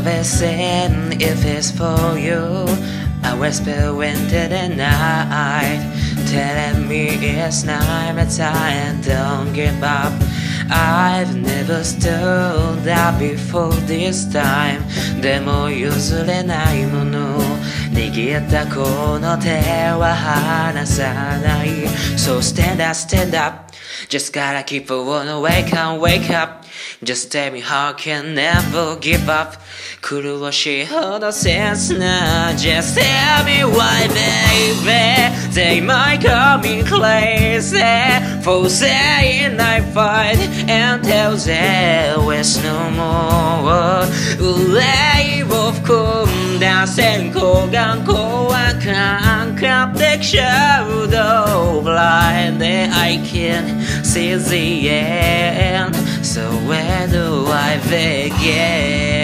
Listen, if it's for you, I whisper into the night, telling me it's not my time, don't give up. I've never stood up before this time. でも譲れないもの、握ったこの手は離さない。So stand up, stand up, just gotta keep on wake up, wake up. Just tell me how can never give up. 苦しいほど切な Just tell me why baby. They might call me crazy for saying I fight until there was no more. 憂いを含んだ線香が怖かってきちゃうと Blind that I can't see the end. So where do I begin?